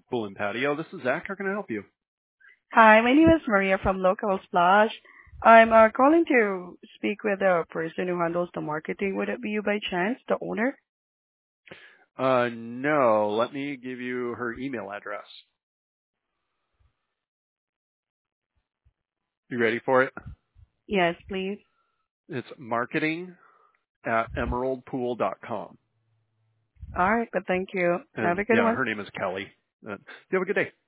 Pool and Patio. This is Zach. How can I help you? Hi, my name is Maria from Local Splash. I'm calling to speak with the person who handles the marketing. Would it be you by chance, the owner? No. Let me give you her email address. You ready for it? Yes, please. It's marketing@emeraldpool.com. All right, but thank you. Have And a good yeah, one. her name is Kelly. You have a good day.